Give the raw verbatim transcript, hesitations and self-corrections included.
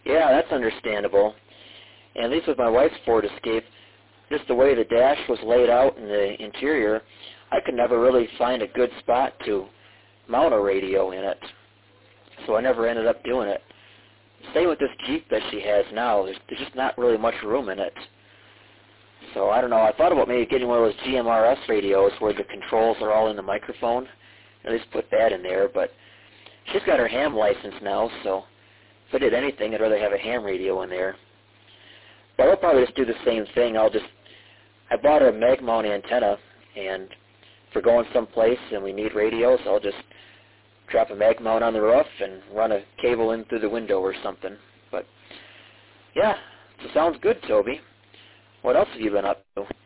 Yeah, that's understandable. And at least with my wife's Ford Escape, just the way the dash was laid out in the interior, I could never really find a good spot to mount a radio in it. So I never ended up doing it. Same with this Jeep that she has now. There's, there's just not really much room in it. So I don't know. I thought about maybe getting one of those G M R S radios where the controls are all in the microphone. At least put that in there. But she's got her ham license now, so if I did anything, I'd rather have a ham radio in there. But I'll probably just do the same thing. I'll just, I bought a mag mount antenna, and if we're going someplace and we need radios, I'll just drop a mag mount on the roof and run a cable in through the window or something. But yeah, so sounds good, Toby. What else have you been up to?